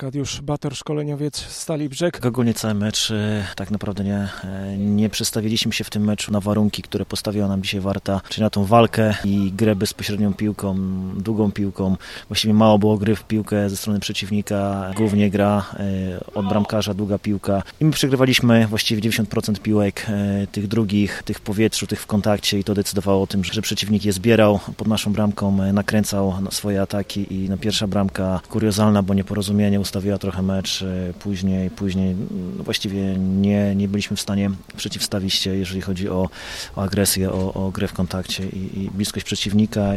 Arkadiusz Bator, szkoleniowiec Stali Brzeg. Ogólnie cały mecz tak naprawdę nie przestawiliśmy się w tym meczu na warunki, które postawiła nam dzisiaj Warta, czyli na tą walkę i grę bezpośrednią piłką, długą piłką. Właściwie mało było gry w piłkę ze strony przeciwnika, głównie gra od bramkarza, długa piłka. I my przegrywaliśmy właściwie 90% piłek, tych drugich, tych w powietrzu, tych w kontakcie i to decydowało o tym, że przeciwnik je zbierał pod naszą bramką, nakręcał swoje ataki i pierwsza bramka kuriozalna, bo nieporozumienie ustawiła trochę mecz. Później właściwie nie byliśmy w stanie przeciwstawić się, jeżeli chodzi o agresję, o grę w kontakcie i bliskość przeciwnika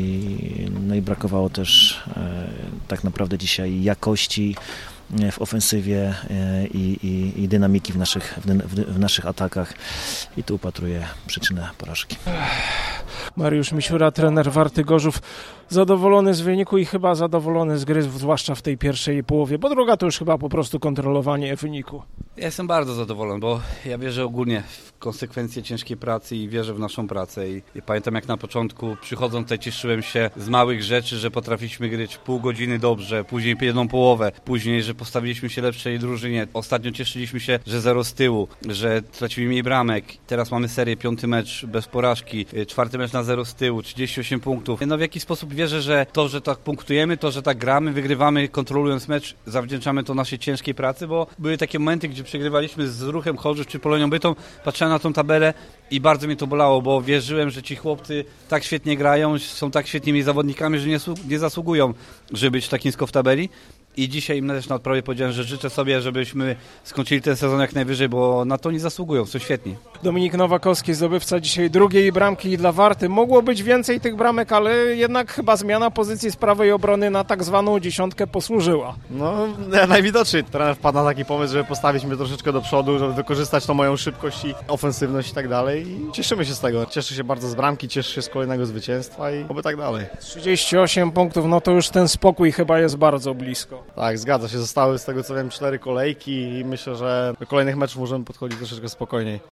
i brakowało też tak naprawdę dzisiaj jakości w ofensywie i dynamiki w naszych atakach i tu upatruję przyczynę porażki. Mariusz Misiura, trener Warty Gorzów, zadowolony z wyniku i chyba zadowolony z gry, zwłaszcza w tej pierwszej połowie, bo druga to już chyba po prostu kontrolowanie wyniku. Ja jestem bardzo zadowolony, bo ja wierzę ogólnie w konsekwencje ciężkiej pracy i wierzę w naszą pracę i pamiętam, jak na początku przychodząc tutaj cieszyłem się z małych rzeczy, że potrafiliśmy grać pół godziny dobrze, później jedną połowę, później, że postawiliśmy się lepszej drużynie. Ostatnio cieszyliśmy się, że 0 z tyłu, że tracimy mniej bramek. Teraz mamy serię, 5. mecz bez porażki, 4. mecz na 0 z tyłu, 38 punktów. No w jaki sposób wierzę, że to, że tak punktujemy, to, że tak gramy, wygrywamy, kontrolując mecz, zawdzięczamy to naszej ciężkiej pracy, bo były takie momenty, gdzie przegrywaliśmy z Ruchem Chorzów czy Polonią Bytom, patrzyłem na tą tabelę i bardzo mnie to bolało, bo wierzyłem, że ci chłopcy tak świetnie grają, są tak świetnymi zawodnikami, że nie zasługują, żeby być tak nisko w tabeli. I dzisiaj im też na odprawie powiedziałem, że życzę sobie, żebyśmy skończyli ten sezon jak najwyżej, bo na to nie zasługują, są świetni. Dominik Nowakowski, zdobywca dzisiaj drugiej bramki dla Warty. Mogło być więcej tych bramek, ale jednak chyba zmiana pozycji z prawej obrony na tak zwaną dziesiątkę posłużyła. No, najwidoczniej trener wpadł na taki pomysł, żeby postawić mnie troszeczkę do przodu, żeby wykorzystać tą moją szybkość i ofensywność i tak dalej. I cieszymy się z tego. Cieszę się bardzo z bramki, cieszę się z kolejnego zwycięstwa i oby tak dalej. 38 punktów, no to już ten spokój chyba jest bardzo blisko. Tak, zgadza się. Zostały z tego co wiem 4 kolejki i myślę, że do kolejnych meczów możemy podchodzić troszeczkę spokojniej.